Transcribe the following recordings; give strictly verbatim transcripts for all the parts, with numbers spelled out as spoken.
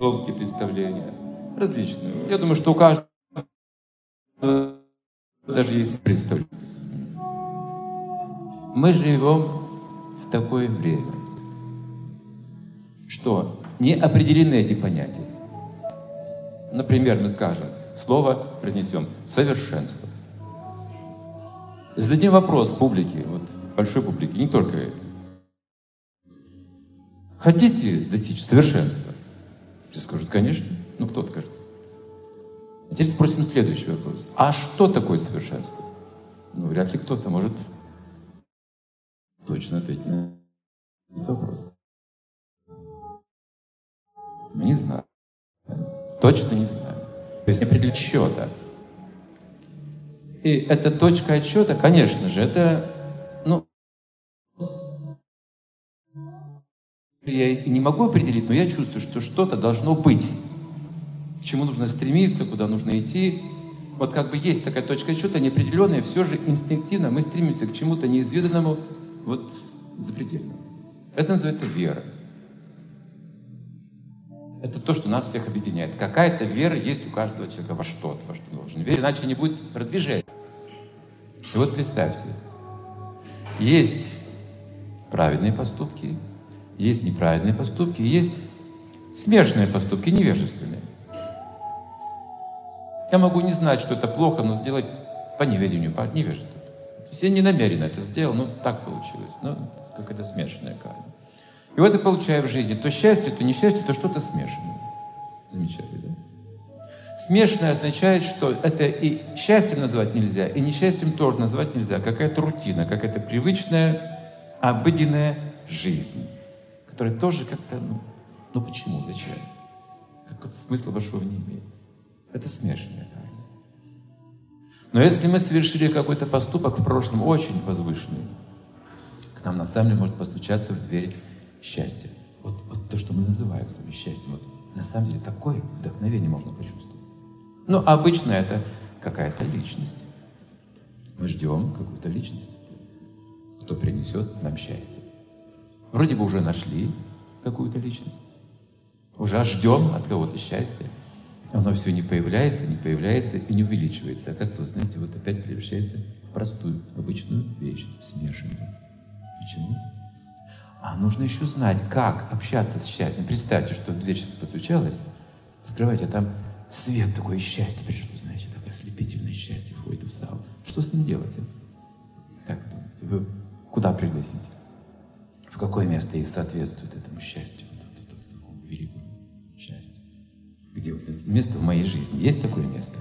философские представления, различные. Я думаю, что у каждого даже есть представление. Мы живем в такое время, что не определены эти понятия. Например, мы скажем, слово произнесем «совершенство». Зададим вопрос публике, вот большой публике, не только это. Хотите достичь совершенства? Все скажут, конечно. Ну, кто откажет? А теперь спросим следующий вопрос. А что такое совершенство? Ну, вряд ли кто-то может точно ответить на этот вопрос. Мы не знаем. Точно не знаем. То есть не определить счета. И эта точка отсчета, конечно же, это, ну, я и не могу определить, но я чувствую, что что-то должно быть. К чему нужно стремиться, куда нужно идти. Вот как бы есть такая точка отсчета неопределенная, все же инстинктивно мы стремимся к чему-то неизведанному, вот запредельному. Это называется вера. Это то, что нас всех объединяет. Какая-то вера есть у каждого человека во что-то, во что должен верить, иначе не будет продвижения. И вот представьте, есть праведные поступки, есть неправедные поступки, есть смешанные поступки, невежественные. Я могу не знать, что это плохо, но сделать по неведению, по невежеству. То есть я не намеренно это сделал, но так получилось. Ну, какая-то смешанная карма. И вот я получаю в жизни то счастье, то несчастье, то что-то смешанное. Замечательно, да? Смешанное означает, что это и счастьем назвать нельзя, и несчастьем тоже назвать нельзя. Какая-то рутина, какая-то привычная, обыденная жизнь, которая тоже как-то, ну, ну почему, зачем? Какого-то смысла большого не имеет. Это смешанное карма. Но если мы совершили какой-то поступок в прошлом очень возвышенный, к нам на самом деле может постучаться в дверь счастья. Вот, вот то, что мы называем с вами счастьем, вот на самом деле такое вдохновение можно почувствовать. Но обычно это какая-то личность. Мы ждем какую-то личность, кто принесет нам счастье. Вроде бы уже нашли какую-то личность, уже ждем от кого-то счастья. Оно все не появляется, не появляется и не увеличивается. А как-то, знаете, вот опять превращается в простую, обычную вещь, смешанную. Почему? А нужно еще знать, как общаться с счастьем. Представьте, что дверь сейчас постучалась, открывайте, а там свет такое счастье пришло, знаете, такое ослепительное счастье входит в зал. Что с ним делать? А? Как вы думаете? Вы куда пригласите? В какое место и соответствует этому счастью, вот, вот, вот, вот, такому великому счастью? Где вот это место в моей жизни? Есть такое место?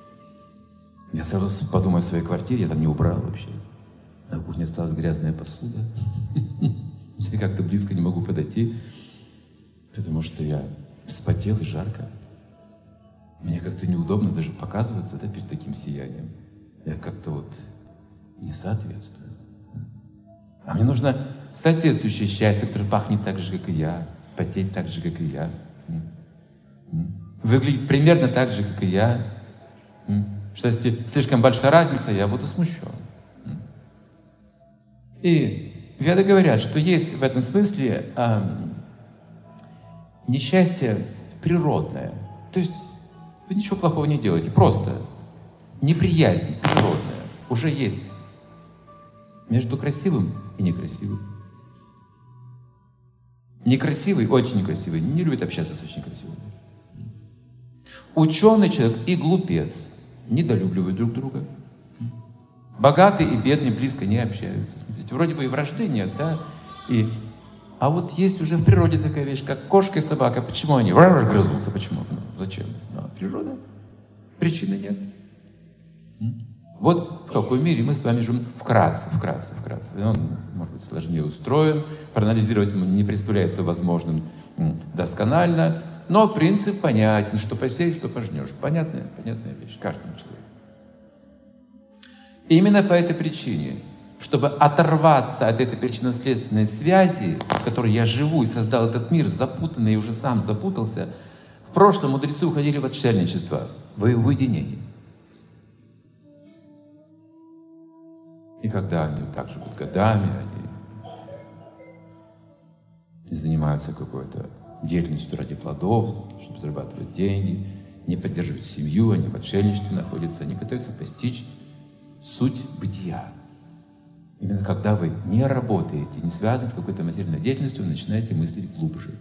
Я сразу подумаю о своей квартире, я там не убрал вообще. На кухне осталась грязная посуда. Я как-то близко не могу подойти, потому что я вспотел и жарко. Мне как-то неудобно даже показываться, да, перед таким сиянием. Я как-то вот не соответствую. А мне нужно соответствующее счастье, которое пахнет так же, как и я, потеть так же, как и я, выглядеть примерно так же, как и я. Что если слишком большая разница, я буду смущен. И веды говорят, что есть в этом смысле э, несчастье природное. То есть вы ничего плохого не делаете, просто неприязнь природная уже есть между красивым и некрасивым. Некрасивый, очень некрасивый, не любит общаться с очень красивым. Ученый человек и глупец недолюбливают друг друга. Богатый и бедный близко не общаются. Смотрите, вроде бы и вражды нет, да? И... А вот есть уже в природе такая вещь, как кошка и собака. Почему они грызутся? Почему? Ну, зачем? Ну, природа. Причины нет. Вот в каком мире мы с вами живем вкратце, вкратце, вкратце. Он, может быть, сложнее устроен, проанализировать не представляется возможным досконально, но принцип понятен, что посеешь, что пожнешь. Понятная, понятная вещь каждому человеку. И именно по этой причине, чтобы оторваться от этой причинно-следственной связи, в которой я живу и создал этот мир, запутанный и уже сам запутался, в прошлом мудрецы уходили в отшельничество, в уединение. И когда они так живут годами, они занимаются какой-то деятельностью ради плодов, чтобы зарабатывают деньги, не поддерживают семью, они в отшельничестве находятся, они пытаются постичь суть бытия. Именно когда вы не работаете, не связаны с какой-то материальной деятельностью, вы начинаете мыслить глубже.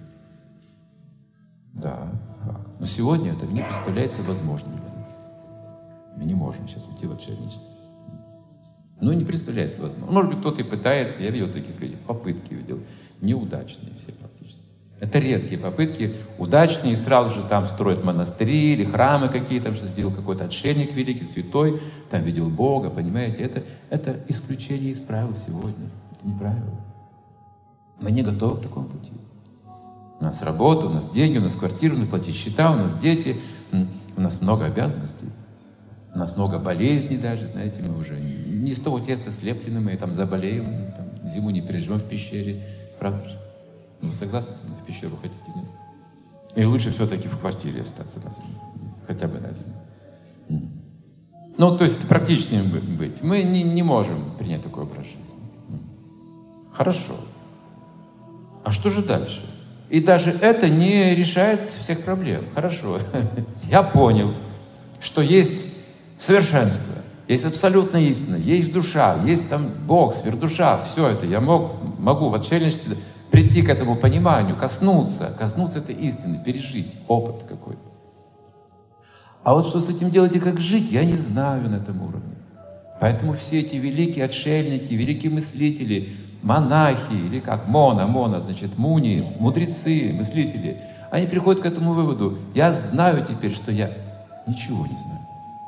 Да, факт. Но сегодня это не представляется возможным для нас. Мы не можем сейчас уйти в отшельничество. Ну, не представляется возможным. Может быть, кто-то и пытается, я видел таких людей, попытки видел, неудачные все практически. Это редкие попытки, удачные, сразу же там строят монастыри или храмы какие-то, что сделал какой-то отшельник великий, святой, там видел Бога, понимаете, это, это исключение из правил сегодня, это не правило. Мы не готовы к такому пути. У нас работа, у нас деньги, у нас квартира, у нас платить счета, у нас дети, у нас много обязанностей. У нас много болезней даже, знаете, мы уже не из того теста слеплены, мы там заболеем, мы, там, зиму не переживем в пещере, правда же? Ну, согласны, в пещеру хотите, нет? Или лучше все-таки в квартире остаться на зиму, хотя бы на зиму. Ну, то есть практичнее быть. Мы не, не можем принять такой образ жизни. Хорошо. А что же дальше? И даже это не решает всех проблем. Хорошо. Я понял, что есть совершенство, есть абсолютная истина, есть душа, есть там Бог, сверхдуша, все это. Я мог, могу в отшельничестве прийти к этому пониманию, коснуться, коснуться этой истины, пережить опыт какой-то. А вот что с этим делать и как жить, я не знаю на этом уровне. Поэтому все эти великие отшельники, великие мыслители, монахи, или как мона, мона, значит, муни, мудрецы, мыслители, они приходят к этому выводу: я знаю теперь, что я ничего не знаю.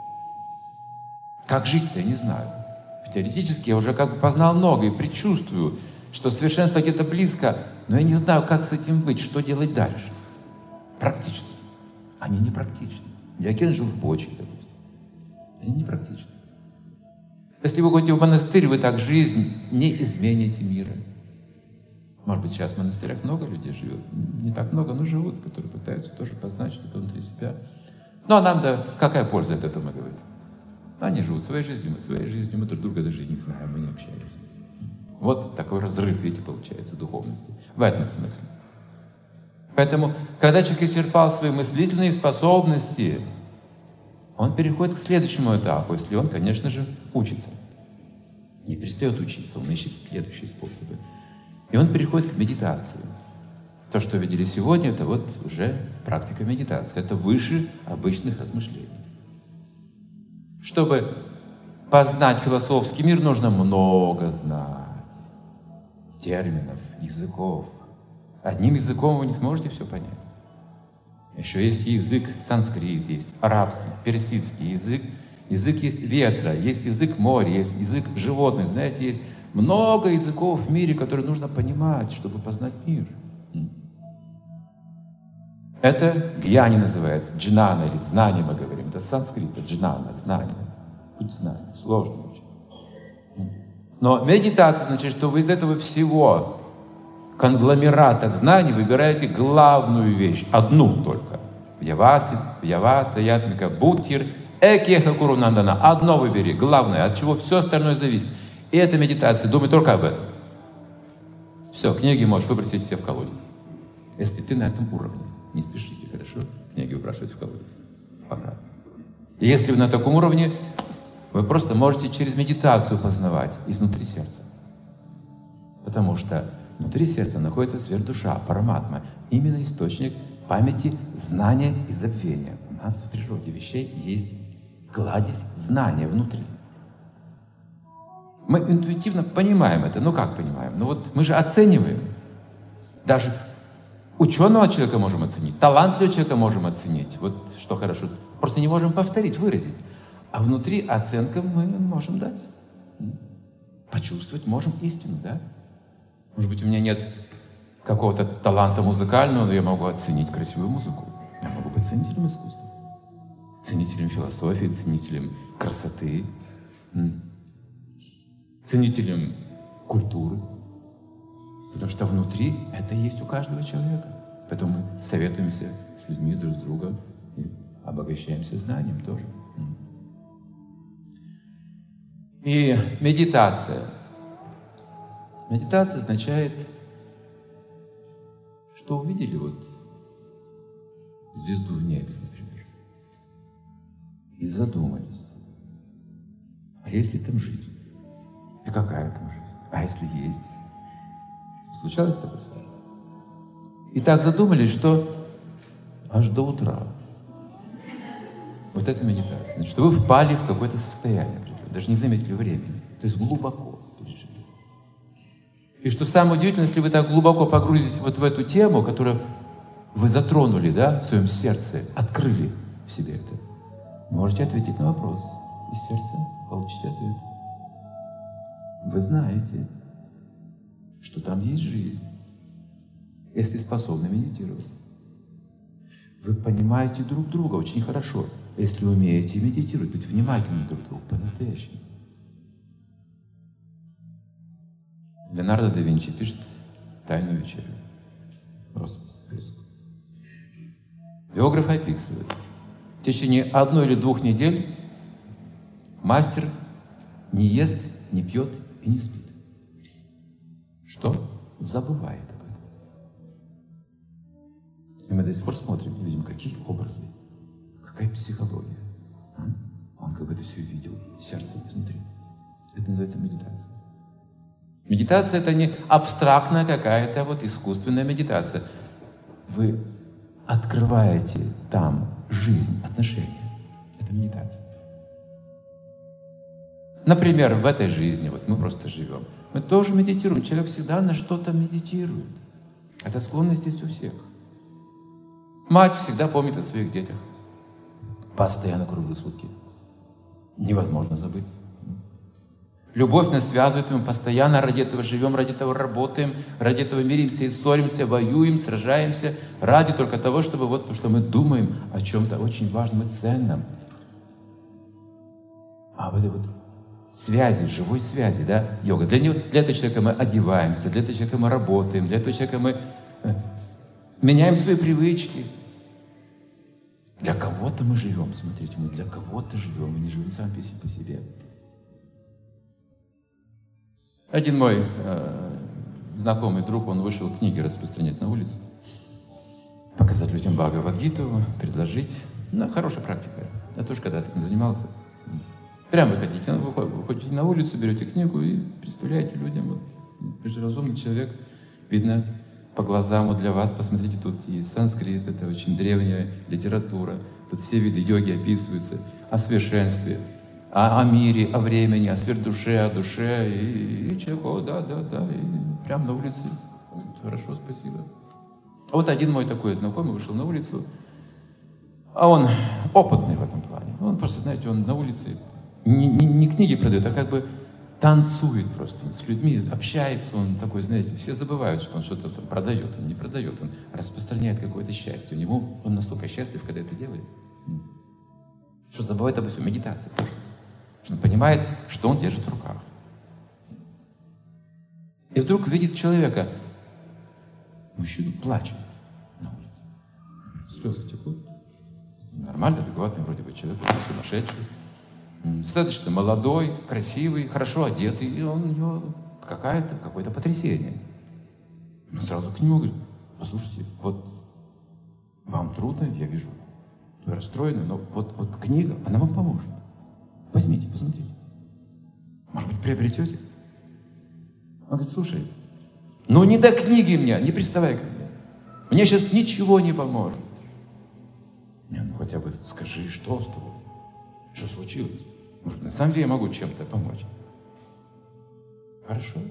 Как жить-то я не знаю. Теоретически я уже как бы познал много и предчувствую, что совершенство где-то близко, но я не знаю, как с этим быть, что делать дальше. Практически. Они не практичны. Диоген жил в бочке, допустим. Они не практичны. Если вы ходите в монастырь, вы так жизнь не измените мира. Может быть, сейчас в монастырях много людей живет. Не так много, но живут, которые пытаются тоже познать что-то внутри себя. Ну а нам, да, какая польза от этого, мы говорим? Они живут своей жизнью, мы своей жизнью, мы друг друга даже не знаем, мы не общаемся. Вот такой разрыв, видите, получается, духовности. В этом смысле. Поэтому, когда человек исчерпал свои мыслительные способности, он переходит к следующему этапу, если он, конечно же, учится. Не перестает учиться, он ищет следующие способы. И он переходит к медитации. То, что видели сегодня, это вот уже практика медитации. Это выше обычных размышлений. Чтобы познать философский мир, нужно много знать терминов, языков. Одним языком вы не сможете все понять. Еще есть язык санскрит, есть арабский, персидский язык. Язык есть ветра, есть язык моря, есть язык животных. Знаете, есть много языков в мире, которые нужно понимать, чтобы познать мир. Это гьяни называется, джнана или знание мы говорим. Это санскрит, это джнана, знание. Путь знания, сложно очень. Но медитация значит, что вы из этого всего конгломерата знаний выбираете главную вещь, одну только. Яваси, яваса, ятмика, буттир, экеха курунандана. Одно выбери, главное, от чего все остальное зависит. И эта медитация, думай только об этом. Все, книги можешь выбросить все в колодец. Если ты на этом уровне. Не спешите, хорошо? Книги выбрасывать в колодец. Пока. И если вы на таком уровне, вы просто можете через медитацию познавать изнутри сердца. Потому что внутри сердца находится сверхдуша, параматма, именно источник памяти, знания и забвения. У нас в природе вещей есть кладезь знания внутри. Мы интуитивно понимаем это. Ну как понимаем? Ну вот мы же оцениваем. Даже ученого человека можем оценить, талантливого человека можем оценить. Вот что хорошо. Просто не можем повторить, выразить. А внутри оценка мы можем дать. Почувствовать можем истину, да? Может быть, у меня нет какого-то таланта музыкального, но я могу оценить красивую музыку. Я могу быть ценителем искусства, ценителем философии, ценителем красоты, ценителем культуры. Потому что внутри это есть у каждого человека. Поэтому мы советуемся с людьми друг с другом и обогащаемся знанием тоже. И медитация. Медитация означает, что увидели вот звезду в небе, например, и задумались, а есть ли там жизнь? И какая там жизнь? А если есть? Случалось такое с вами? И так задумались, что аж до утра. Вот это медитация. Значит, что вы впали в какое-то состояние, даже не заметили времени. То есть глубоко пережили. И что самое удивительное, если вы так глубоко погрузитесь вот в эту тему, которую вы затронули, да, в своем сердце, открыли в себе это, можете ответить на вопрос. Из сердца получите ответ. Вы знаете, что там есть жизнь, если способны медитировать. Вы понимаете друг друга очень хорошо, если умеете медитировать, быть внимательны друг к другу по-настоящему. Леонардо да Винчи пишет «Тайную вечерю». Роспись, фреску. Биограф описывает. В течение одной или двух недель мастер не ест, не пьет и не спит. Что? Забывает об этом. И мы до сих пор смотрим и видим, какие образы, какая психология. Он как бы это все видел сердцем изнутри. Это называется медитация. Медитация — это не абстрактная какая-то вот искусственная медитация. Вы открываете там жизнь, отношения. Это медитация. Например, в этой жизни, вот мы просто живем, мы тоже медитируем. Человек всегда на что-то медитирует. Это склонность есть у всех. Мать всегда помнит о своих детях. Постоянно круглые сутки. Невозможно забыть. Любовь нас связывает, мы постоянно ради этого живем, ради этого работаем, ради этого миримся и ссоримся, воюем, сражаемся, ради только того, чтобы вот, потому что мы думаем о чем-то очень важном и ценном. А вот этой вот связи, живой связи, да, йога. Для, него, для этого человека мы одеваемся, для этого человека мы работаем, для этого человека мы меняем свои привычки. Для кого-то мы живем, смотрите, мы для кого-то живем, мы не живем сами по себе. Один мой э, знакомый друг, он вышел книги распространять на улицу, показать людям Бхагавад-гиту, предложить. Ну, хорошая практика. Я тоже когда-то этим занимался. Прямо выходите, вы выходите на улицу, берете книгу и представляете людям. Вот, вы же разумный человек, видно по глазам, вот для вас, посмотрите, тут и санскрит, это очень древняя литература, тут все виды йоги описываются, о совершенстве, о, о мире, о времени, о сверхдуше, о душе, и, и человек, о, да, да, да, и прямо на улице, хорошо, спасибо. А вот один мой такой знакомый вышел на улицу, а он опытный в этом плане, он просто, знаете, он на улице не, не, не книги продает, а как бы танцует просто, он с людьми общается, он такой, знаете, все забывают, что он что-то там продает, он не продает, он распространяет какое-то счастье. У него, он настолько счастлив, когда это делает, что забывает обо всем, медитация. Что он понимает, что он держит в руках. И вдруг видит человека, мужчину плачет на улице, слезы текут. Нормально, адекватный вроде бы человек, сумасшедший. Достаточно молодой, красивый, хорошо одетый, и он, у него какая-то, какое-то потрясение. Он сразу к нему говорит: послушайте, вот вам трудно, я вижу, вы расстроены, но вот, вот книга, она вам поможет. Возьмите, посмотрите. Может быть, приобретете? Он говорит: слушай, ну не до книги мне, не приставай ко мне. Мне сейчас ничего не поможет. Не, ну хотя бы скажи, что с тобой? Что случилось? Может, на самом деле я могу чем-то помочь? Хорошо.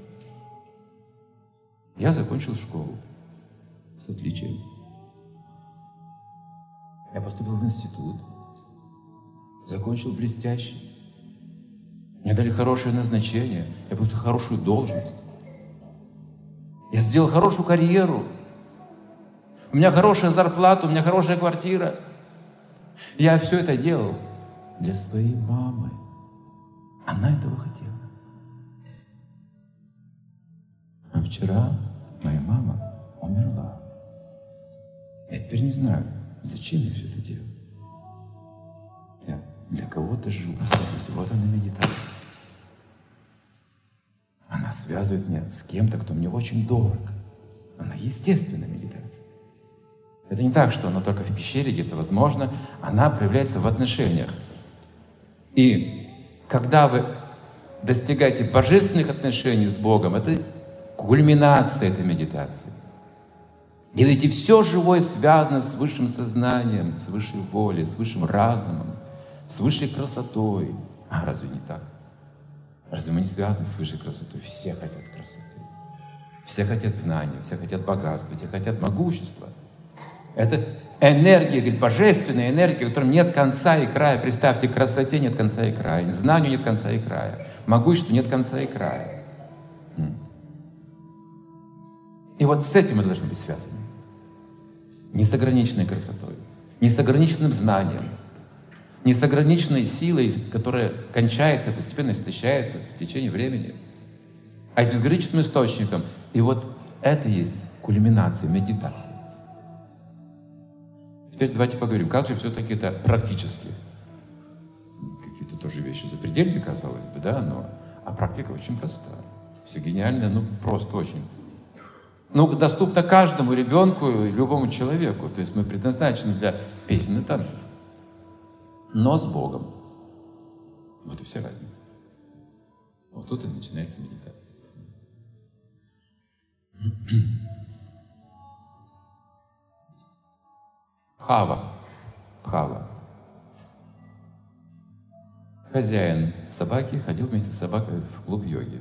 Я закончил школу с отличием. Я поступил в институт. Закончил блестяще. Мне дали хорошее назначение. Я получил хорошую должность. Я сделал хорошую карьеру. У меня хорошая зарплата, у меня хорошая квартира. Я все это делал для своей мамы. Она этого хотела. А вчера моя мама умерла. Я теперь не знаю, зачем я все это делаю. Я для кого-то живу. Смотрите, вот она медитация. Она связывает меня с кем-то, кто мне очень дорог. Она естественная медитация. Это не так, что она только в пещере где-то возможно, она проявляется в отношениях. И когда вы достигаете божественных отношений с Богом, это кульминация этой медитации. Делаете все живое связано с высшим сознанием, с высшей волей, с высшим разумом, с высшей красотой. А разве не так? Разве мы не связаны с высшей красотой? Все хотят красоты. Все хотят знания, все хотят богатства, все хотят могущества. Это энергия, говорит, божественная энергия, в которой нет конца и края. Представьте, красоте нет конца и края, знанию нет конца и края, могуществу нет конца и края. И вот с этим мы должны быть связаны. Не с ограниченной красотой, не с ограниченным знанием, не с ограниченной силой, которая кончается, постепенно истощается в течение времени, а с безграничным источником. И вот это есть кульминация медитации. Теперь давайте поговорим, как же все-таки это практически. Какие-то тоже вещи запредельные, казалось бы, да, но а практика очень простая. Все гениально, ну просто очень. Ну, доступно каждому ребенку и любому человеку. То есть мы предназначены для песен и танцев. Но с Богом. Вот и вся разница. Вот тут и начинается медитация. Хава. Хава. Хозяин собаки ходил вместе с собакой в клуб йоги.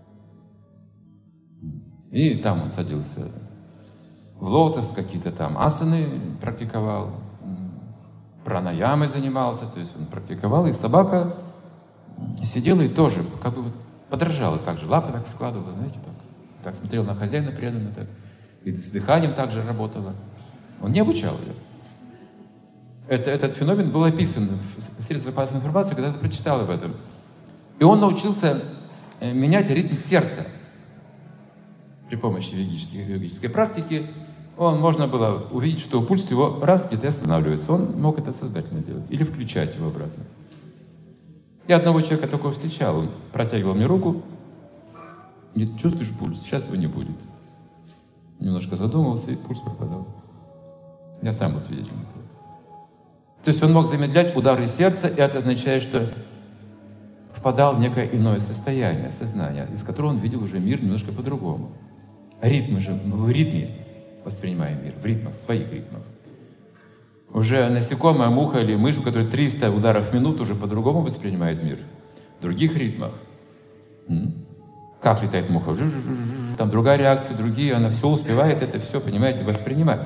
И там он садился в лотос, какие-то там асаны практиковал, пранаямой занимался, то есть он практиковал, и собака сидела и тоже как бы подражала так же, лапы так складывала, знаете, так, так смотрела на хозяина преданно, так, и с дыханием также работала. Он не обучал ее. Это, этот феномен был описан в средствах массовой информации, когда ты прочитал об этом. И он научился менять ритм сердца. При помощи йогической практики он, можно было увидеть, что пульс его раз где-то останавливается. Он мог это сознательно делать. Или включать его обратно. Я одного человека такого встречал. Он протягивал мне руку. Говорит, чувствуешь пульс? Сейчас его не будет. Немножко задумался, и пульс пропадал. Я сам был свидетелем этого. То есть он мог замедлять удары сердца, и это означает, что впадал в некое иное состояние, сознание, из которого он видел уже мир немножко по-другому. Ритмы же, мы в ритме воспринимаем мир, в ритмах, в своих ритмах. Уже насекомая, муха или мышь, у которой триста ударов в минуту, уже по-другому воспринимает мир. В других ритмах. М? Как летает муха? Жу-жу-жу-жу. Там другая реакция, другие, она все успевает это все, понимаете, воспринимать.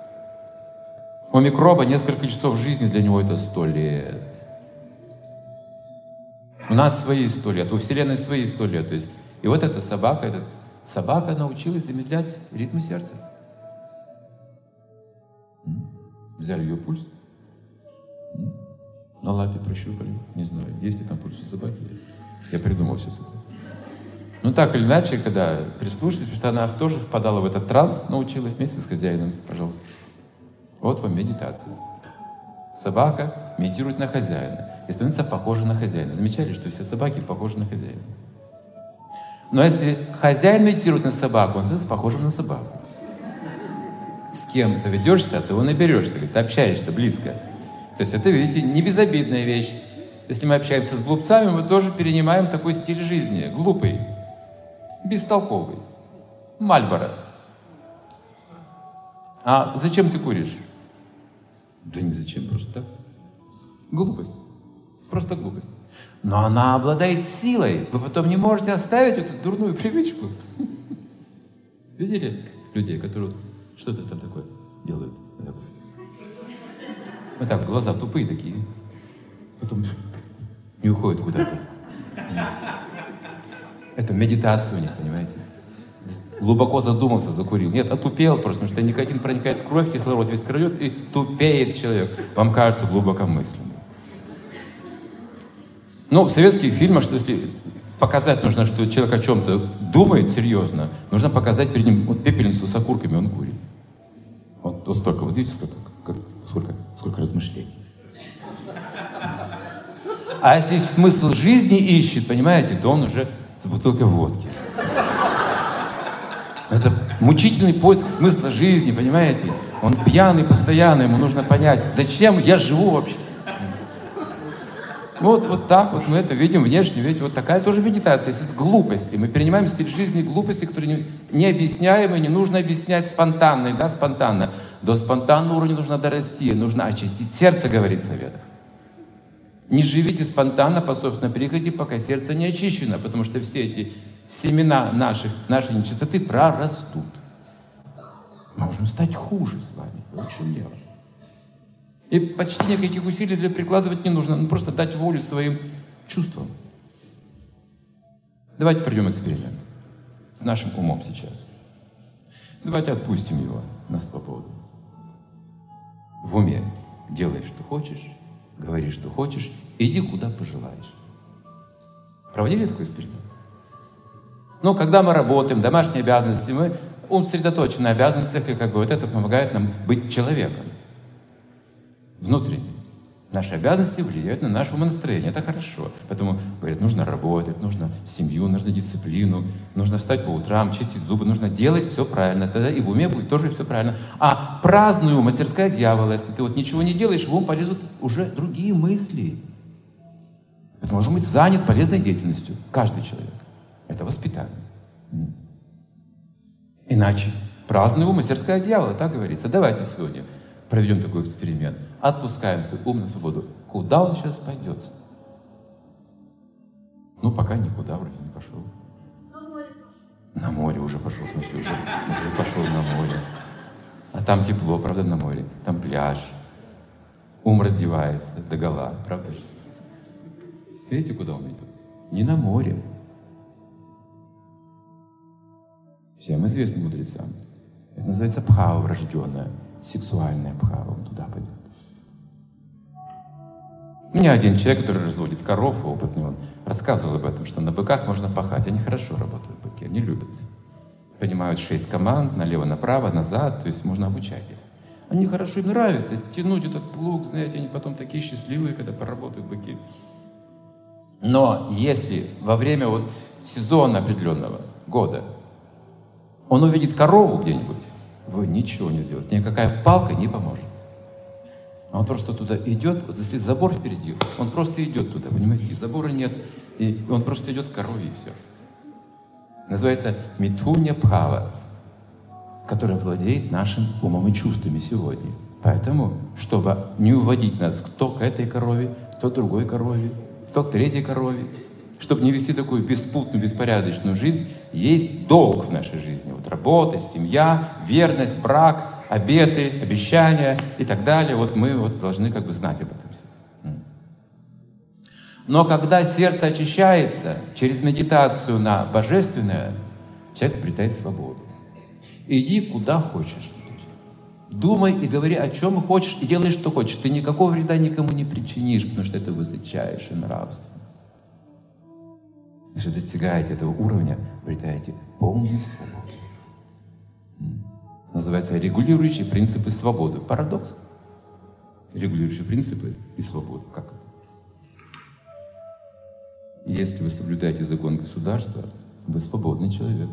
У микроба несколько часов жизни, для него это сто лет. У нас свои сто лет, у Вселенной свои сто лет. То есть, и вот эта собака, эта собака научилась замедлять ритм сердца. М? Взяли ее пульс, м? на лапе прощупали, не знаю, есть ли там пульс у собаки. Я придумал сейчас это. Ну так или иначе, когда прислушались, что она тоже впадала в этот транс, научилась вместе с хозяином, пожалуйста. Вот вам медитация. Собака медитирует на хозяина и становится похожа на хозяина. Замечали, что все собаки похожи на хозяина? Но если хозяин медитирует на собаку, он становится похожим на собаку. С кем ты ведешься, ты его наберешься, ты общаешься близко. То есть это, видите, не безобидная вещь. Если мы общаемся с глупцами, мы тоже перенимаем такой стиль жизни. Глупый, бестолковый, Мальборо. А зачем ты куришь? Да не зачем, просто так. Глупость. Просто глупость. Но она обладает силой. Вы потом не можете оставить эту дурную привычку. Видели людей, которые что-то там такое делают? Вот так, глаза тупые такие. Потом не уходят куда-то. Это медитация у них, понимаете? Глубоко задумался, закурил. Нет, отупел просто, потому что никотин проникает в кровь, кислород весь крадет, и тупеет человек. Вам кажется глубокомысленным. Но в советских фильмах, что если показать нужно, что человек о чем-то думает серьезно, нужно показать перед ним вот пепельницу с окурками, он курит. Вот, вот столько, вот видите, сколько, как, сколько, сколько размышлений. А если смысл жизни ищет, понимаете, то он уже с бутылкой водки. Это мучительный поиск смысла жизни, понимаете? Он пьяный постоянно, ему нужно понять, зачем я живу вообще. Вот, вот так вот мы это видим внешне, видите, вот такая тоже медитация, если это глупости. Мы перенимаем стиль жизни глупости, которые не, необъясняемые, не нужно объяснять спонтанно, да, спонтанно. До спонтанного уровня нужно дорасти, нужно очистить сердце, говорит Советов. Не живите спонтанно по собственной прихоти, пока сердце не очищено, потому что все эти семена наших, нашей нечистоты прорастут. Мы можем стать хуже с вами, вот в чем дело. И почти никаких усилий для прикладывать не нужно, ну, просто дать волю своим чувствам. Давайте проведем эксперимент с нашим умом сейчас. Давайте отпустим его на свободу. В уме делай, что хочешь, говори, что хочешь, иди, куда пожелаешь. Проводили такой эксперимент? Ну, когда мы работаем, домашние обязанности, мы ум сосредоточен на обязанностях, и как бы вот это помогает нам быть человеком. Внутренне. Наши обязанности влияют на наше умонастроение. Это хорошо. Поэтому, говорят, нужно работать, нужно семью, нужно дисциплину, нужно встать по утрам, чистить зубы, нужно делать все правильно. Тогда и в уме будет тоже все правильно. А праздный ум, мастерская дьявола, если ты вот ничего не делаешь, в ум полезут уже другие мысли. Это может быть занят полезной деятельностью. Каждый человек. Это воспитание. Иначе праздный ум, мастерская дьявола, так говорится. Давайте сегодня проведем такой эксперимент. Отпускаем свой ум на свободу. Куда он сейчас пойдет? Ну, пока никуда вроде не пошел. На море пошел. На море уже пошел, в смысле, уже, уже пошел на море. А там тепло, правда, на море? Там пляж. Ум раздевается догола, правда? Видите, куда он идет? Не на море. Всем известным мудрецам. Это называется бхава врожденная. Сексуальная бхава, он туда пойдет. У меня один человек, который разводит коров, опытный, он рассказывал об этом, что на быках можно пахать. Они хорошо работают, быки, они любят. Понимают шесть команд, налево-направо, назад, то есть можно обучать их. Они хорошо, им нравится тянуть этот плуг, знаете, они потом такие счастливые, когда поработают быки. Но если во время вот сезона определенного года он увидит корову где-нибудь, вы ничего не сделаете, никакая палка не поможет. Он просто туда идет, вот если забор впереди, он просто идет туда, понимаете, и забора нет, и он просто идет к корове, и все. Называется митхунья бхава, которая владеет нашим умом и чувствами сегодня. Поэтому, чтобы не уводить нас кто к этой корове, кто к другой корове, кто к третьей корове, чтобы не вести такую беспутную, беспорядочную жизнь, есть долг в нашей жизни. Вот работа, семья, верность, брак, обеты, обещания и так далее. Вот мы вот должны как бы знать об этом все. Но когда сердце очищается через медитацию на божественное, человек обретает свободу. Иди куда хочешь. Думай и говори, о чем хочешь, и делай, что хочешь. Ты никакого вреда никому не причинишь, потому что это высочайшая нравственность. Если достигаете этого уровня, обретаете полную свободу. Называется регулирующие принципы свободы. Парадокс. Регулирующие принципы и свобода. Как это? Если вы соблюдаете закон государства, вы свободный человек.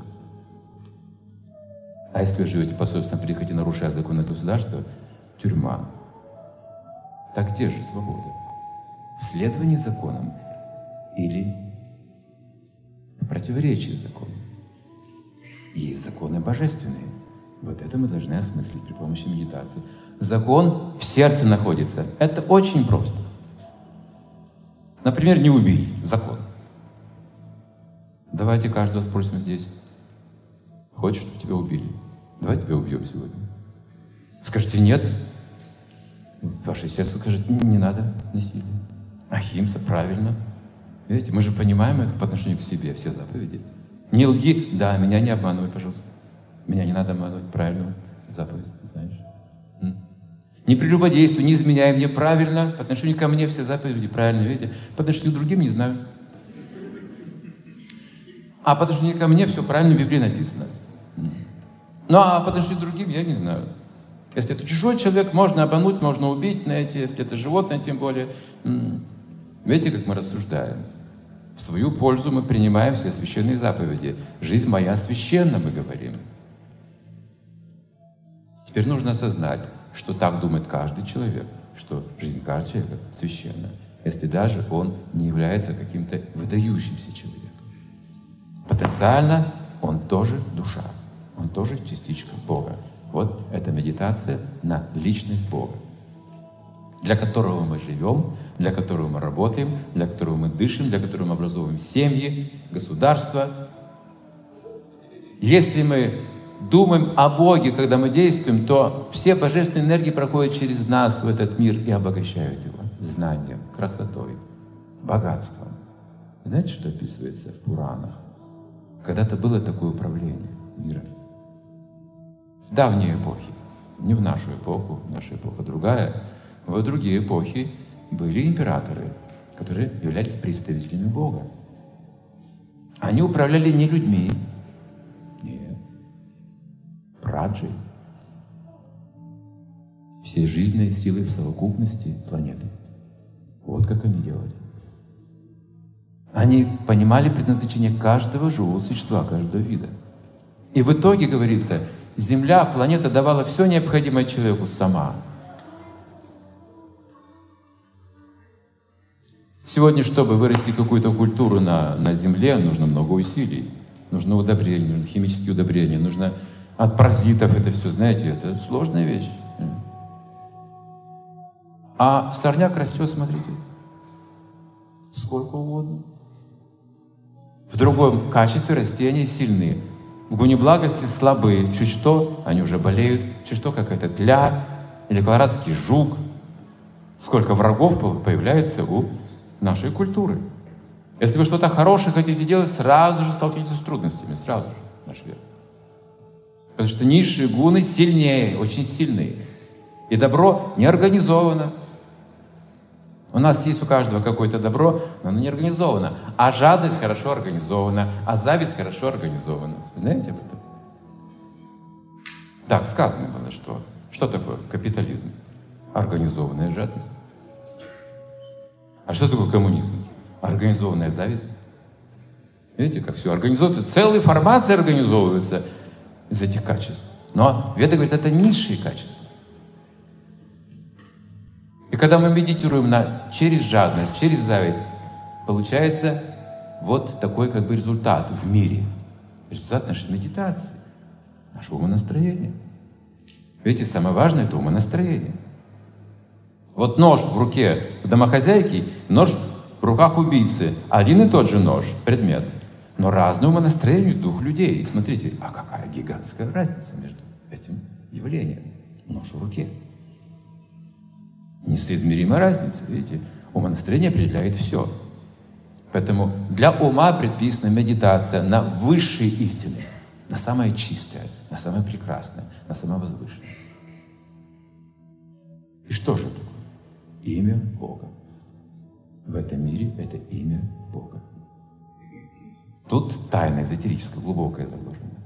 А если вы живете по собственной прихоти, нарушая законы государства, тюрьма. Так где же свобода? В следовании законам или в противоречии с законом? Есть законы божественные. Вот это мы должны осмыслить при помощи медитации. Закон в сердце находится. Это очень просто. Например, не убей. Закон. Давайте каждого спросим здесь. Хочешь, чтобы тебя убили? Давай тебя убьем сегодня. Скажете нет. Ваше сердце скажет, не надо насилия. Ахимса, правильно. Видите, мы же понимаем это по отношению к себе, все заповеди. Не лги, да, меня не обманывай, пожалуйста. Меня не надо обманывать, правильно, заповедь, знаешь. М? Не прелюбодействуй, не изменяй мне, правильно. По отношению ко мне все заповеди правильно, видите. По отношению к другим не знаю. А по отношению ко мне все правильно в Библии написано. М? Ну а по отношению к другим я не знаю. Если это чужой человек, можно обмануть, можно убить, знаете, если это животное, тем более. М? Видите, как мы рассуждаем? В свою пользу мы принимаем все священные заповеди. Жизнь моя священна, мы говорим. Теперь нужно осознать, что так думает каждый человек, что жизнь каждого человека священна, если даже он не является каким-то выдающимся человеком. Потенциально он тоже душа, он тоже частичка Бога. Вот это медитация на личность Бога, для которого мы живем, для которого мы работаем, для которого мы дышим, для которого мы образовываем семьи, государства. Если мы думаем о Боге, когда мы действуем, то все божественные энергии проходят через нас в этот мир и обогащают его знанием, красотой, богатством. Знаете, что описывается в Пуранах? Когда-то было такое управление миром. В давние эпохи, не в нашу эпоху, наша эпоха другая, в другие эпохи были императоры, которые являлись представителями Бога. Они управляли не людьми, нет, праджей, всей жизненной силой в совокупности планеты. Вот как они делали. Они понимали предназначение каждого живого существа, каждого вида. И в итоге, говорится, Земля, планета давала все необходимое человеку сама. Сегодня, чтобы вырастить какую-то культуру на, на Земле, нужно много усилий. Нужно удобрение, нужно химические удобрения, нужно от паразитов это все, знаете, это сложная вещь. А сорняк растет, смотрите, сколько угодно. В другом качестве растения сильны. В гуне благости слабые. Чуть что, они уже болеют. Чуть что, какая-то тля или колорадский жук. Сколько врагов появляется у нашей культуры. Если вы что-то хорошее хотите делать, сразу же столкнетесь с трудностями. Сразу же, наш век. Потому что низшие гуны сильнее, очень сильные. И добро не организовано. У нас есть у каждого какое-то добро, но оно не организовано. А жадность хорошо организована, а зависть хорошо организована. Знаете об этом? Так, сказано было, что. Что такое капитализм? Организованная жадность. А что такое коммунизм? Организованная зависть. Видите, как все организуется, целые формации организовываются из этих качеств. Но Веда говорит, это низшие качества. И когда мы медитируем на, через жадность, через зависть, получается вот такой как бы результат в мире. Результат нашей медитации, нашего умонастроения. Видите, самое важное — это умонастроение. Вот нож в руке домохозяйки, нож в руках убийцы. Один и тот же нож, предмет. Но разное умонастроение двух людей. И смотрите, а какая гигантская разница между этим явлением. Нож в руке. Несоизмеримая разница, видите? Умонастроение определяет все. Поэтому для ума предписана медитация на высшие истины, на самое чистое, на самое прекрасное, на самое возвышенное. И что же такое? Имя Бога. В этом мире это имя Бога. Тут тайна эзотерическая, глубокая заложена.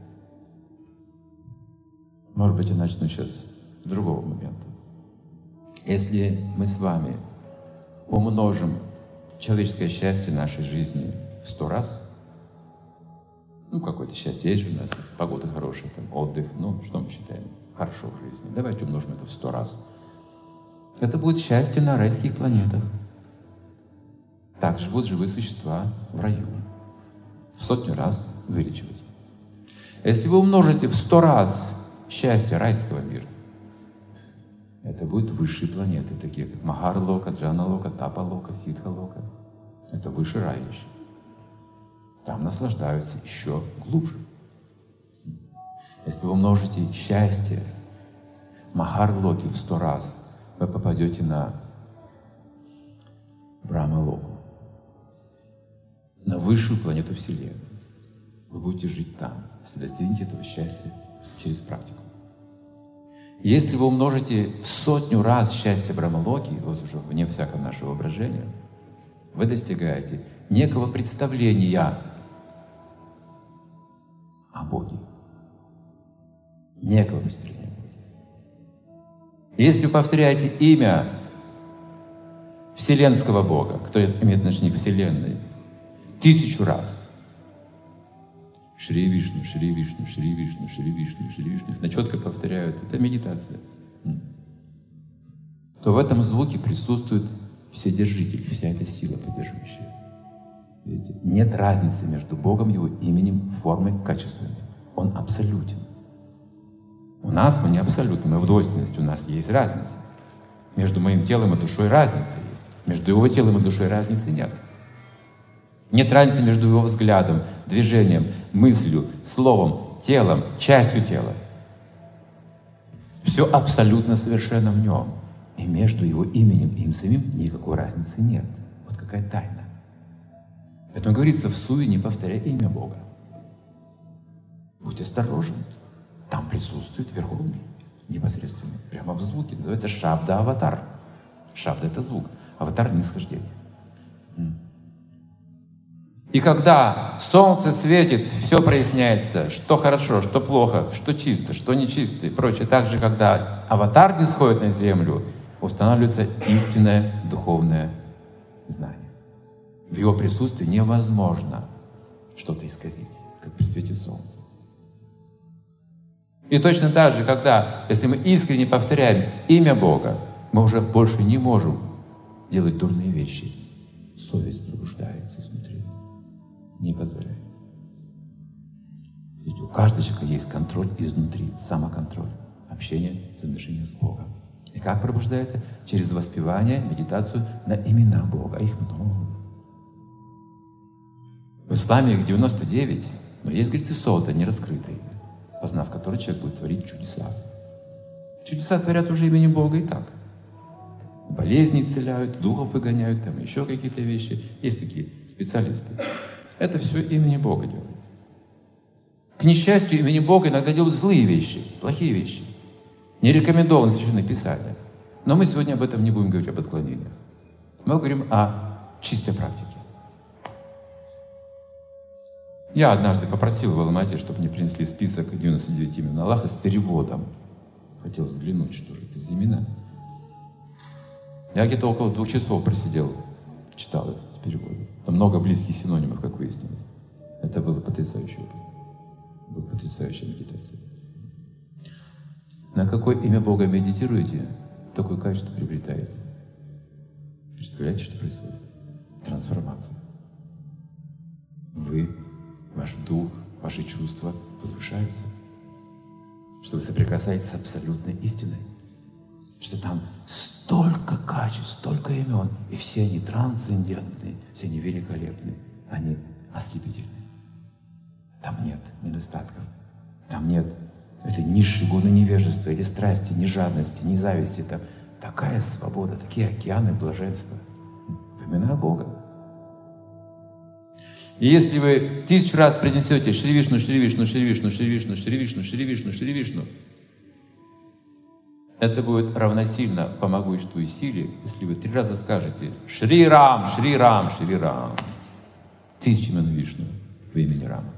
Может быть, я начну сейчас с другого момента. Если мы с вами умножим человеческое счастье нашей жизни в сто раз, ну, какое-то счастье есть же у нас, погода хорошая, там, отдых, ну, что мы считаем хорошо в жизни, давайте умножим это в сто раз. Это будет счастье на райских планетах. Так живут живые существа в раю. В сотню раз увеличивать. Если вы умножите в сто раз счастье райского мира, это будут высшие планеты, такие как Махар-лока, Джана-лока, Тапа-лока, Сидха-лока. Это выше рай еще. Там наслаждаются еще глубже. Если вы умножите счастье Махар-локи в сто раз, вы попадете на Брахма-локу, на высшую планету Вселенной. Вы будете жить там, если достигнете этого счастья через практику. Если вы умножите в сотню раз счастье Брахма-локи, вот уже вне всякого нашего воображения, вы достигаете некого представления о Боге. Некого представления о Боге. Если вы повторяете имя Вселенского Бога, кто имеет отношение к Вселенной, тысячу раз, Шри Вишну, Шри Вишну, Шри Вишну, Шри Вишну, Шри Вишну. Их четко повторяют. Это медитация. То в этом звуке присутствует Вседержитель, вся эта сила поддерживающая. Видите? Нет разницы между Богом, Его именем, формой, качествами. Он абсолютен. У нас мы не абсолютны, мы в двойственности, у нас есть разница. Между моим телом и душой разница есть. Между Его телом и душой разницы нет. Нет разницы между Его взглядом, движением, мыслью, словом, телом, частью тела. Все абсолютно совершенно в Нем. И между Его именем и им самим никакой разницы нет. Вот какая тайна. Поэтому говорится, в суе не повторяй имя Бога. Будь осторожен. Там присутствует Верховный, непосредственно, прямо в звуке. Называется шабда-аватар. Шабда — это звук, аватар — нисхождение. И когда солнце светит, все проясняется, что хорошо, что плохо, что чисто, что нечисто и прочее. Также, когда аватар не сходит на землю, устанавливается истинное духовное знание. В его присутствии невозможно что-то исказить, как при свете солнца. И точно так же, когда, если мы искренне повторяем имя Бога, мы уже больше не можем делать дурные вещи. Совесть пробуждается изнутри. Не позволяет. Ведь у каждого человека есть контроль изнутри, самоконтроль, общение, взаимоотношения с Богом. И как пробуждается? Через воспевание, медитацию на имена Бога. А их много. В исламе их девяносто девять, но есть, говорит, и сотая, не раскрытые, познав который человек будет творить чудеса. Чудеса творят уже именем Бога и так. Болезни исцеляют, духов выгоняют, там еще какие-то вещи. Есть такие специалисты. Это все именем Бога делается. К несчастью, именем Бога иногда делают злые вещи, плохие вещи. Не рекомендовано Священное Писание. Но мы сегодня об этом не будем говорить, об отклонениях. Мы говорим о чистой практике. Я однажды попросил в Алмате, чтобы мне принесли список девяноста девяти имен Аллаха с переводом. Хотел взглянуть, что же это за имена. Я где-то около двух часов просидел, читал их с переводом. Там много близких синонимов, как выяснилось. Это было потрясающий опыт. Была потрясающая медитация. На какое имя Бога медитируете, такое качество приобретаете. Представляете, что происходит? Трансформация. Вы, ваш дух, ваши чувства возвышаются. Что вы соприкасаетесь с абсолютной истиной. Что там столько качеств, столько имен, и все они трансцендентные, все они великолепные, они ослепительные. Там нет недостатков, там нет этой низшей гуны невежества или страсти, ни жадности, ни зависти. Там такая свобода, такие океаны блаженства в именах Бога. И если вы тысячу раз принесете Шри Вишну, Шри Вишну, Шри Вишну, Шри Вишну, Шри Вишну, Шри Вишну, Шри Вишну, это будет равносильно по могуществу и силе, если вы три раза скажете Шри Рам, Шри Рам, Шри Рам. Тысячи имен Вишну в имени Рама.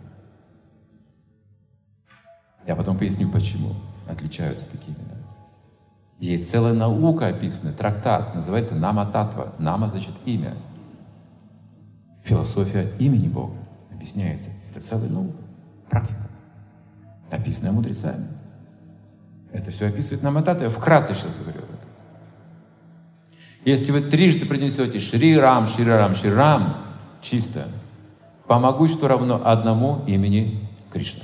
Я потом поясню, почему отличаются такие имена. Есть целая наука описана, трактат, называется Нама Татва. Нама значит имя. Философия имени Бога объясняется. Это целая наука, практика, описанная мудрецами. Это все описывает Нама Татва. Я вкратце сейчас говорю об этом. Если вы трижды принесете Шри Рам, Шри Рам, Шри Рам, чисто, по могуществу равно одному имени Кришна.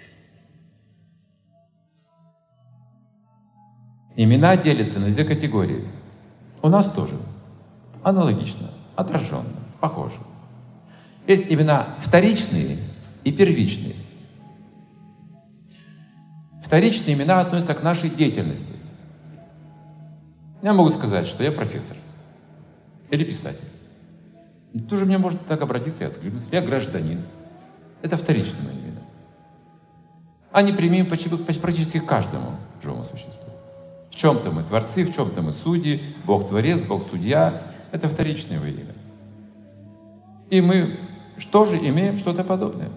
Имена делятся на две категории. У нас тоже. Аналогично, отраженно, похоже. Есть имена вторичные и первичные. Вторичные имена относятся к нашей деятельности. Я могу сказать, что я профессор или писатель. Тоже мне может так обратиться и откликнуться. Я гражданин. Это вторичные мои имена. Они применимы практически к каждому живому существу. В чем-то мы творцы, в чем-то мы судьи, Бог творец, Бог судья. Это вторичное его имя. И мы что же имеем что-то подобное.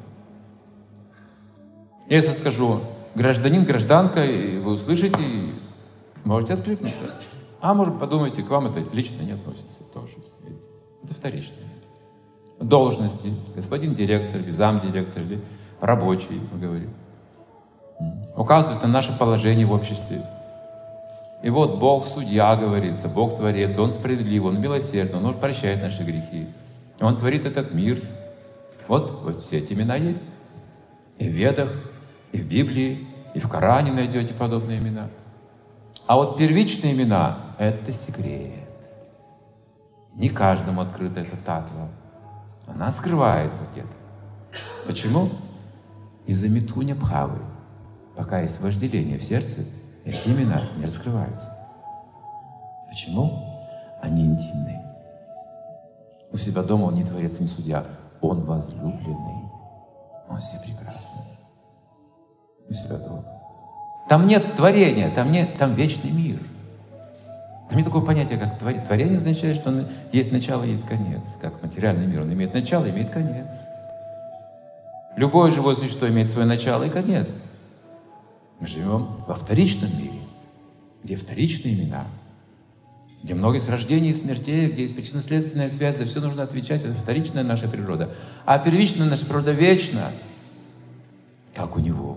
Если я скажу гражданин, гражданка, и вы услышите, и можете откликнуться. А может, подумайте, к вам это лично не относится тоже. Это вторичное. Должности, господин директор или замдиректор, или рабочий, мы говорим. Указывает на наше положение в обществе. И вот Бог судья, говорится, Бог творец, Он справедлив, Он милосердный, Он прощает наши грехи. Он творит этот мир. Вот, вот все эти имена есть. И в Ведах, и в Библии, и в Коране найдете подобные имена. А вот первичные имена — это секрет. Не каждому открыта эта татва. Она скрывается где-то. Почему? Из-за митхуня бхавы. Пока есть вожделение в сердце, эти имена не раскрываются. Почему? Они интимные. У себя дома он не творец, не судья. Он возлюбленный. Он все прекрасный. У себя дома. Там нет творения, там нет, там вечный мир. Там нет такого понятия, как творение. Творение означает, что есть начало, есть конец. Как материальный мир, он имеет начало, имеет конец. Любое живое существо имеет свое начало и конец. Мы живем во вторичном мире, где вторичные имена, где много есть рождений и смертей, где есть причинно-следственная связь, за все нужно отвечать, это вторичная наша природа. А первичная наша природа вечна, как у Него.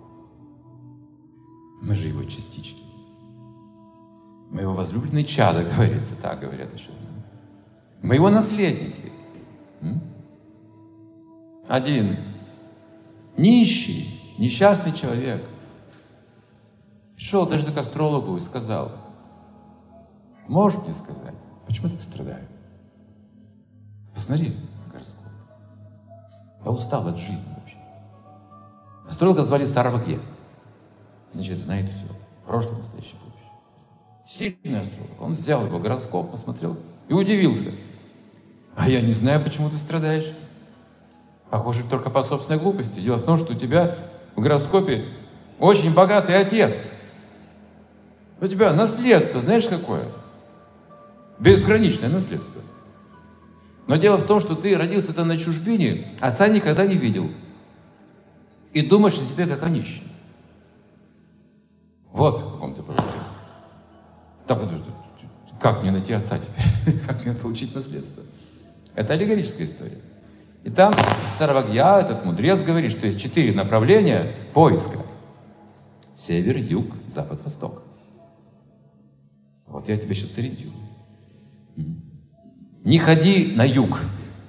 Мы же Его частички. Мы Его возлюбленные чада, говорится, так говорят еще. Мы Его наследники. Один нищий, несчастный человек пришел даже к астрологу и сказал: можешь мне сказать, почему я так страдаю? Посмотри на гороскоп. Я устал от жизни вообще. Астролога звали Сарвагья. Значит, знает все. Прошлое, настоящее, будущее. Сильный астролог. Он взял его гороскоп, посмотрел и удивился. А я не знаю, почему ты страдаешь. Похоже, только по собственной глупости. Дело в том, что у тебя в гороскопе очень богатый отец. У тебя наследство, знаешь, какое? Безграничное наследство. Но дело в том, что ты родился-то на чужбине, отца никогда не видел. И думаешь о себе как о нищем. Вот в каком ты положении. Да, как мне найти отца теперь? Как мне получить наследство? Это аллегорическая история. И там Сарвагья, этот мудрец, говорит, что есть четыре направления поиска. Север, юг, запад, восток. Вот я тебе сейчас ориентирую. Не ходи на юг.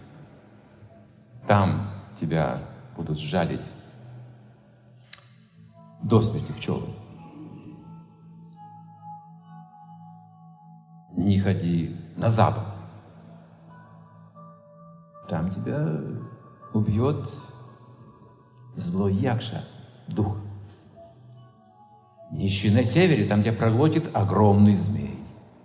Там тебя будут жалить до смерти пчелы. Не ходи на запад. Там тебя убьет злой Якша, дух. Не ищи на севере, там тебя проглотит огромный змей.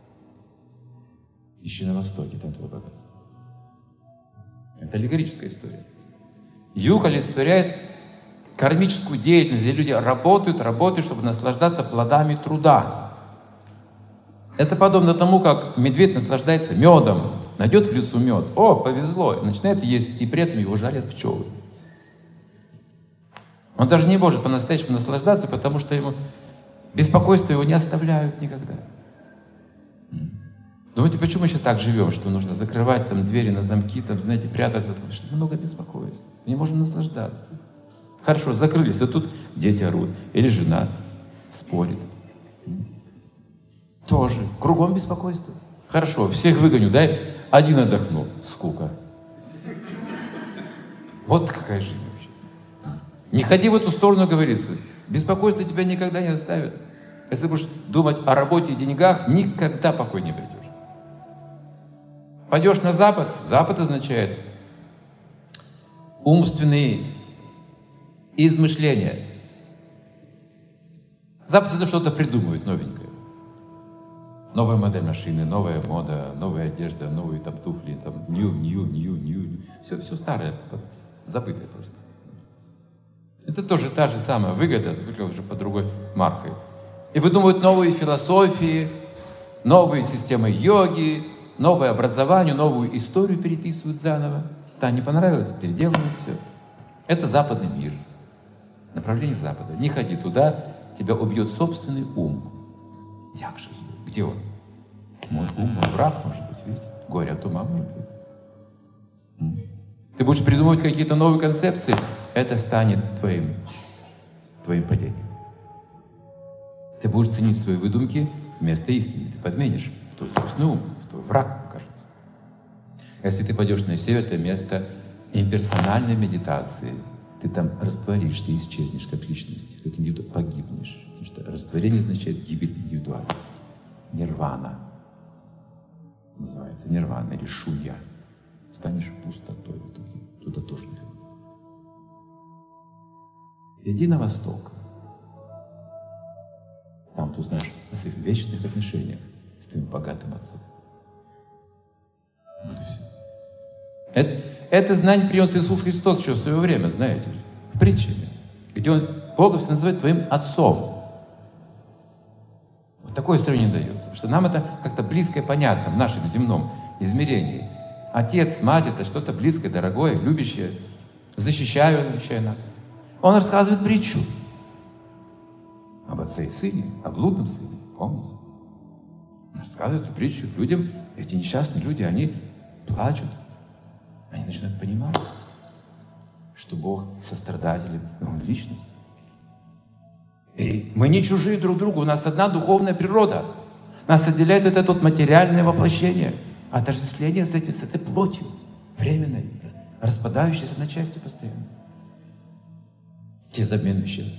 Ищи на востоке, там твое богатство. Это аллегорическая история. Юг олицетворяет кармическую деятельность, где люди работают, работают, чтобы наслаждаться плодами труда. Это подобно тому, как медведь наслаждается медом. Найдет в лесу мед. О, повезло. И начинает есть, и при этом его жалят пчелы. Он даже не может по-настоящему наслаждаться, потому что ему беспокойство его не оставляют никогда. Думаете, почему мы сейчас так живем, что нужно закрывать там двери на замки, там, знаете, прятаться, потому что много беспокойств. Мы не можем наслаждаться. Хорошо, закрылись, а тут дети орут. Или жена спорит. Тоже. Кругом беспокойство. Хорошо, всех выгоню, дай один отдохну. Скука. Вот какая жизнь вообще. Не ходи в эту сторону, говорится. Беспокойство тебя никогда не оставит. Если будешь думать о работе и деньгах, никогда покой не придешь. Пойдешь на Запад, Запад означает умственные измышления. Запад это что-то придумывает новенькое. Новая модель машины, новая мода, новая одежда, новые там туфли, там нью, нью, нью, нью. Все, все старое, забытое просто. Это тоже та же самая выгода, только уже под другой маркой. И выдумывают новые философии, новые системы йоги, новое образование, новую историю переписывают заново. Да, не понравилось, переделывают все. Это западный мир. Направление Запада. Не ходи туда, тебя убьет собственный ум. Якша, где он? Мой ум, мой враг, может быть, видите? Горе от ума, может быть. Ты будешь придумывать какие-то новые концепции. это станет твоим, твоим падением. Ты будешь ценить свои выдумки вместо истины. Ты подменишь в твой собственный ум, в твой враг, кажется. Если ты пойдешь на север, место имперсональной медитации, ты там растворишься и исчезнешь как личность, как индивид, погибнешь. Потому что растворение означает гибель индивидуальности. Нирвана. Называется нирвана или шунья. Станешь пустотой в итоге. Туда тоже не ходит. Иди на восток. Там ты узнаешь о своих вечных отношениях с твоим богатым отцом. Вот и все. Это, это знание принес Иисус Христос еще в свое время, знаете, в притчами, где Он Бога все называет твоим отцом. Вот такое сравнение дается, что нам это как-то близко и понятно в нашем земном измерении. Отец, мать — это что-то близкое, дорогое, любящее, защищающее нас. Он рассказывает притчу об отце и сыне, о блудном сыне. Помните? Он рассказывает эту притчу людям. Эти несчастные люди, они плачут. Они начинают понимать, что Бог сострадателен, Он личность. И мы не чужие друг другу, у нас одна духовная природа. Нас отделяет это вот материальное воплощение, отождествление с, этим, с этой плотью, временной, распадающейся на части постоянно. Через обмен веществ.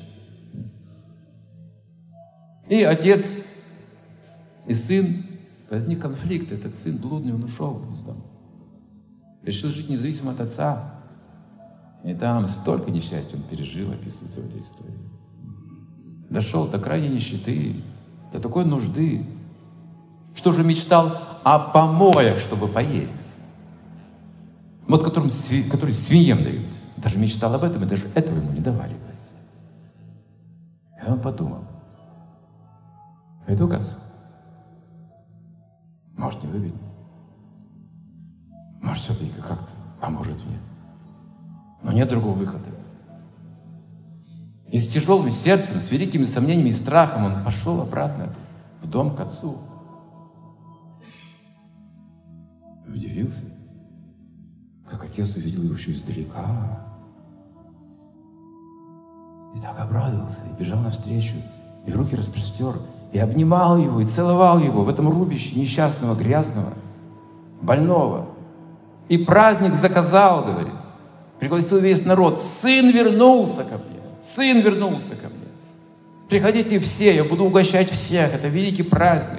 И отец и сын, возник конфликт, этот сын блудный, он ушел из дома. Решил жить независимо от отца. И там столько несчастья он пережил, описывается в этой истории. Дошел до крайней нищеты, до такой нужды, что же мечтал о помоях, чтобы поесть. Вот которым, который свиньям дают. Даже мечтал об этом, и даже этого ему не давали, говорится. И он подумал, пойду к отцу. Может, не выгодно. Может, все-таки как-то поможет мне. Но нет другого выхода. И с тяжелым сердцем, с великими сомнениями и страхом он пошел обратно в дом к отцу. И удивился, как отец увидел его еще издалека. И так обрадовался, и бежал навстречу, и руки распростер, и обнимал его, и целовал его в этом рубище несчастного, грязного, больного. И праздник заказал, говорит, пригласил весь народ. Сын вернулся ко мне, сын вернулся ко мне. Приходите все, я буду угощать всех, это великий праздник.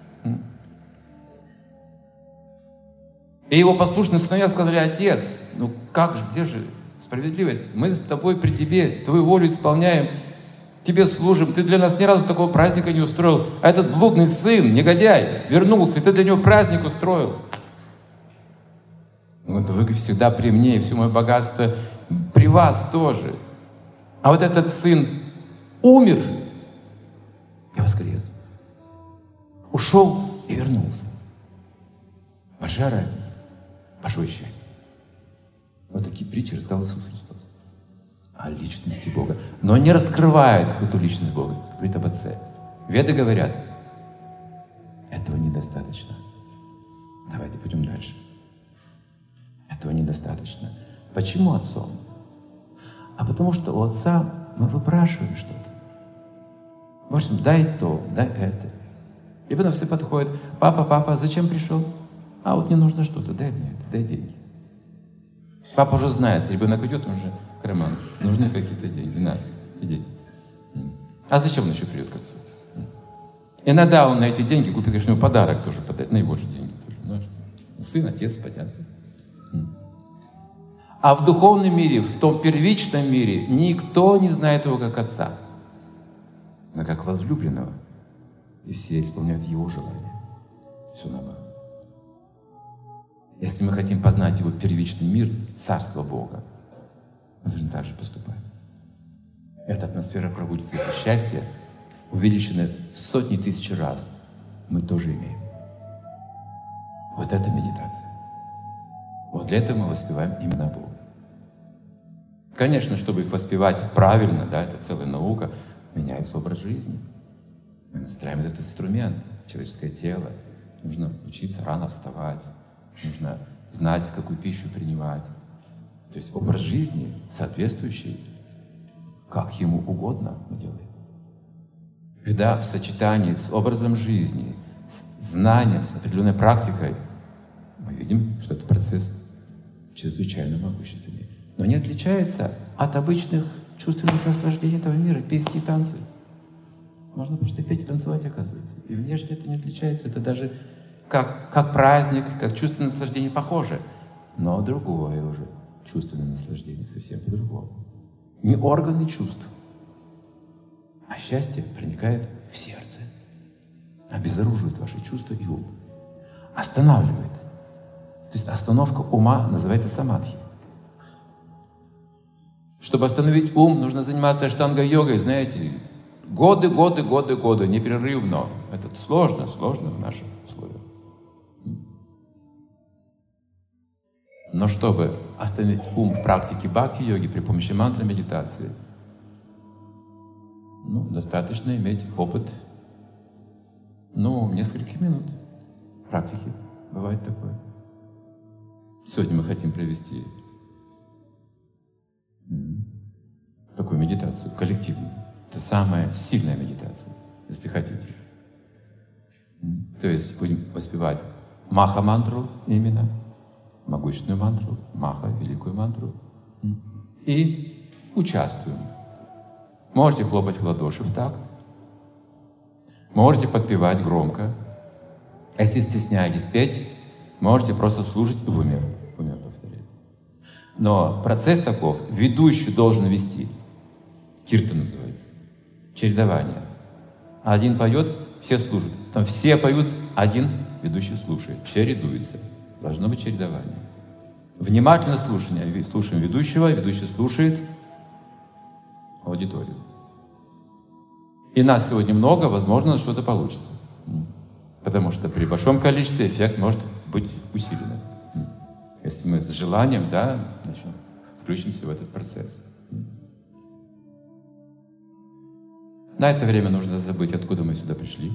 И его послушные сыновья сказали: отец, ну как же, где же справедливость? Мы с тобой при тебе, твою волю исполняем, тебе служим, ты для нас ни разу такого праздника не устроил. А этот блудный сын, негодяй, вернулся, и ты для него праздник устроил. Вот вы всегда при мне, и все мое богатство при вас тоже. А вот этот сын умер и воскрес. Ушел и вернулся. Большая разница, большое счастье. Вот такие притчи рассказал Иисус Христос о личности Бога. Но не раскрывает эту личность Бога, говорит об Отце. Веды говорят, этого недостаточно. Давайте пойдем дальше. Этого недостаточно. Почему отцом? А потому что у отца мы выпрашиваем что-то. Может, дай то, дай это. И потом все подходят: папа, папа, зачем пришел? А вот мне нужно что-то, дай мне это, дай деньги. Папа уже знает, ребенок идет, он уже к карману. Нужны какие-то деньги, на, иди. А зачем он еще придет к отцу? Иногда он на эти деньги купит, конечно, ему подарок тоже, на его же деньги тоже. Сын, отец, понятно. А в духовном мире, в том первичном мире, никто не знает его как отца, но как возлюбленного. И все исполняют его желания. Все наоборот. Если мы хотим познать его первичный мир, царство Бога, мы должны так же поступать. Эта атмосфера пробудится, это счастье, увеличенное в сотни тысяч раз, мы тоже имеем. Вот это медитация. Вот для этого мы воспеваем имена Бога. Конечно, чтобы их воспевать правильно, да, это целая наука, меняется образ жизни. Мы настраиваем этот инструмент, человеческое тело. Нужно учиться рано вставать, нужно знать, какую пищу принимать, То есть образ жизни, соответствующий, как ему угодно, мы делаем. Когда в сочетании с образом жизни, с знанием, с определенной практикой, мы видим, что этот процесс чрезвычайно могущественный. Но не отличается от обычных чувственных наслаждений этого мира, песни и танцы. Можно просто петь и танцевать, оказывается. И внешне это не отличается. Это даже как, как праздник, как чувственное наслаждение похоже. Но другое уже чувственное наслаждение, совсем по-другому. Не органы чувств, а счастье проникает в сердце, обезоруживает ваши чувства и ум, останавливает. То есть остановка ума называется самадхи. Чтобы остановить ум, нужно заниматься аштанга-йогой, знаете, годы, годы, годы, годы, непрерывно. Это сложно, сложно в наших условиях. Но чтобы остановить ум в практике бхакти-йоги при помощи мантры медитации, ну, достаточно иметь опыт, ну, нескольких минут практики. Бывает такое. Сегодня мы хотим провести такую медитацию коллективную. Это самая сильная медитация, если хотите. То есть будем воспевать маха-мантру именно, могущественную мантру, маха, великую мантру, и участвуем. Можете хлопать в ладоши в такт, можете подпевать громко. А если стесняетесь петь, можете просто слушать и в уме, в уме повторять. Но процесс таков, ведущий должен вести. Кирта называется. Чередование. Один поет, все слушают. Там все поют, один ведущий слушает. Чередуется. Должно быть чередование. Внимательно слушание. Слушаем ведущего, ведущий слушает аудиторию. И нас сегодня много, возможно, что-то получится. Потому что при большом количестве эффект может быть усилен. Если мы с желанием, да, начнем, включимся в этот процесс. На это время нужно забыть, откуда мы сюда пришли.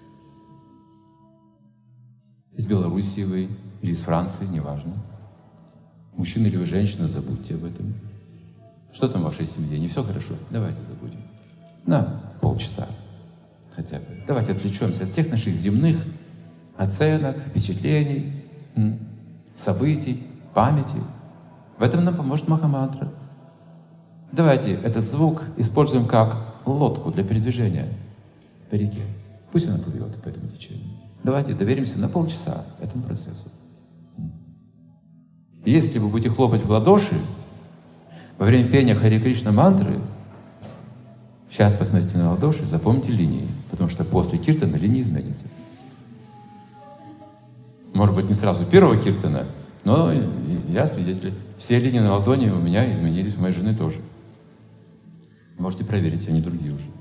Из Белоруссии вы или из Франции, неважно. Мужчина или вы женщина, забудьте об этом. Что там в вашей семье? Не все хорошо? Давайте забудем. На полчаса хотя бы. Давайте отвлечемся от всех наших земных оценок, впечатлений, событий, памяти. В этом нам поможет маха-мантра. Давайте этот звук используем как лодку для передвижения по реке. Пусть она плывет по этому течению. Давайте доверимся на полчаса этому процессу. Если вы будете хлопать в ладоши во время пения Харе Кришна мантры, сейчас посмотрите на ладоши, запомните линии, потому что после киртана линии изменятся. Может быть, не сразу первого киртана, но я свидетель. Все линии на ладони у меня изменились, у моей жены тоже. Можете проверить, они другие уже.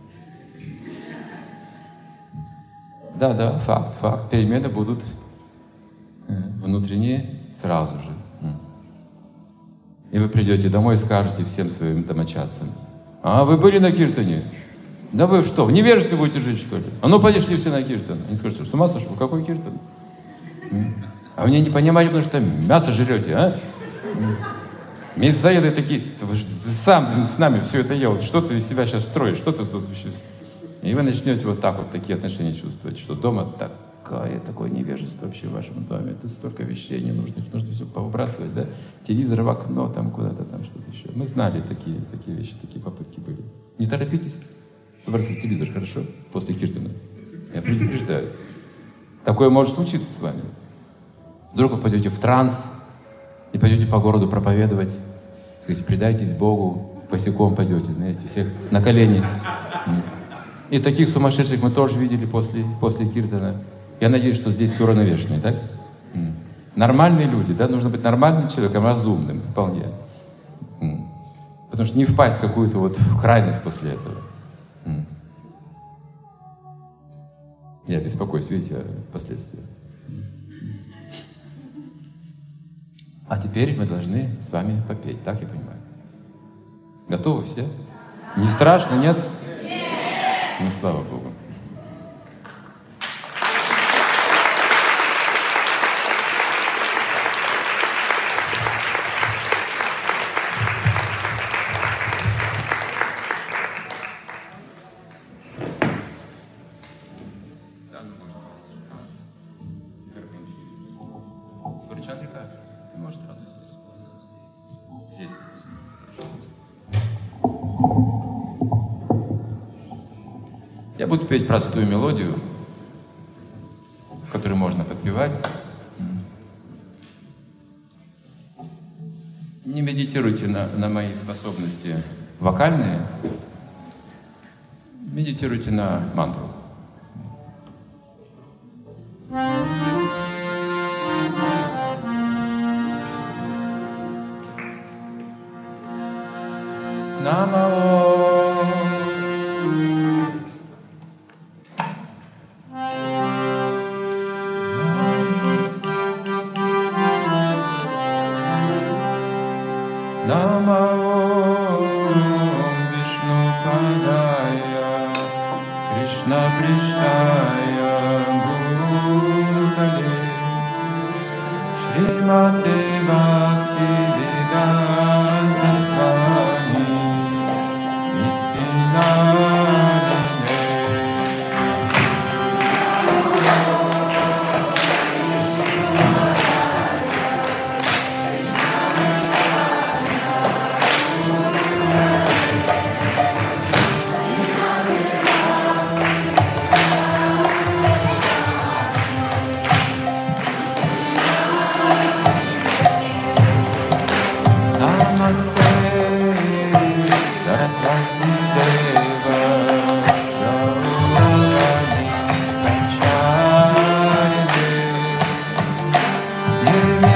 Да, да, факт, факт. Перемены будут внутренние сразу же. И вы придете домой и скажете всем своим домочадцам: а вы были на киртане? Да вы что, в невежестве будете жить, что ли? А ну подошли все на киртан. Они скажут: что, с ума сошел? Какой киртан? А вы не понимаете, потому что мясо жрете, а? Мясоеды такие: ты сам с нами все это ел, что ты из себя сейчас строишь, что ты тут еще... И вы начнете вот так вот такие отношения чувствовать, что дома такое, такое невежество вообще в вашем доме, тут столько вещей не нужно, нужно все повыбрасывать, да? Телевизор в окно, там куда-то, там что-то еще. Мы знали такие, такие вещи, такие попытки были. Не торопитесь, выбросить телевизор, хорошо? После киртана. Я предупреждаю. Такое может случиться с вами. Вдруг вы пойдете в транс и пойдете по городу проповедовать, скажите: предайтесь Богу, босиком пойдете, знаете, всех на колени. И таких сумасшедших мы тоже видели после, после киртана. Я надеюсь, что здесь все уравновешенные, так? Нормальные люди, да? Нужно быть нормальным человеком, разумным вполне. Потому что не впасть в какую-то вот в крайность после этого. Я беспокоюсь, видите, о последствиях. А теперь мы должны с вами попеть, так я понимаю? Готовы все? Не страшно, нет? Ну, слава Богу. Чандрика, ты можешь сразу сесть. Здесь. Я буду петь простую мелодию, которую можно подпевать. Не медитируйте на, на мои способности вокальные, медитируйте на мантру. Намо. Yeah.